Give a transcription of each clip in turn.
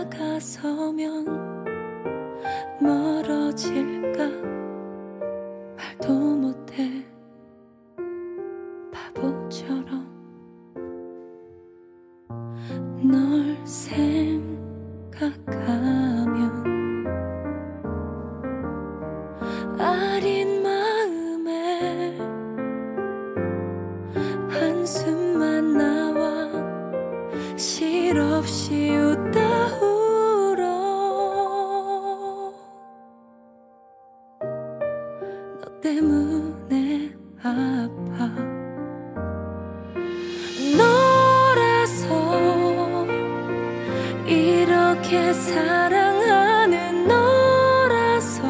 다가서면 멀어질까 말도 못해 바보처럼 널 생각하면 아린 마음에 한숨만 나와 실없이 웃다 울어. 너 때문에 아파. 너라서 이렇게 사랑하는 너라서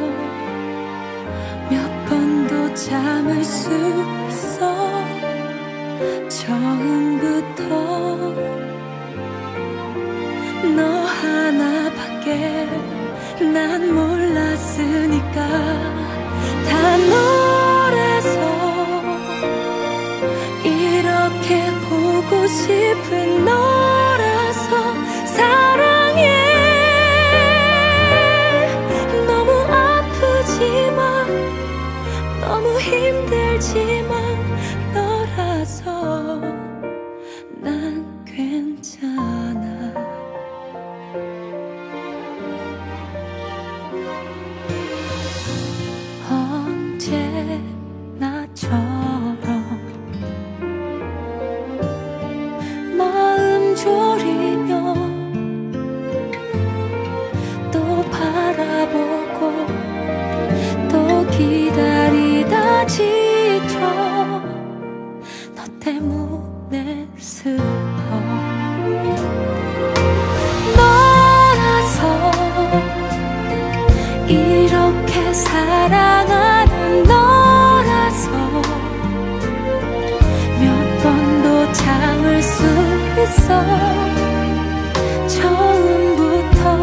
몇 번도 참을 수 있어. 처음부터 너 하나밖에 난 몰랐으니까. 다 너라서 이렇게 보고 싶은 너라서 사랑해. 너무 아프지만 너무 힘들지만 너라서 난 괜찮아. 언제나처럼 마음 졸이며 또 바라보고 또 기다리다 지쳐. 너 때문에 슬퍼. 너라서 이렇게 사랑하는 너라서 몇 번도 참을 수 있어. 처음부터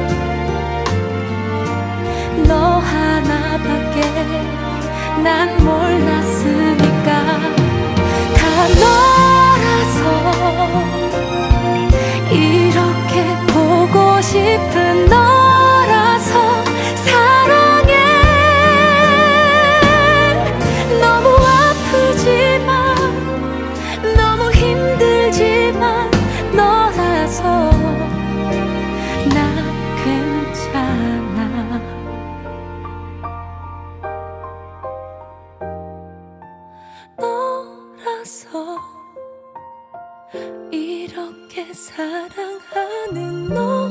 너 하나밖에 난 몰랐으니까. 다 너라서 이렇게 보고 싶은 너라서 사랑해. 너무 아프지만 너무 힘들지만 너라서 난 괜찮아. 너라서 이렇게 사랑하는 너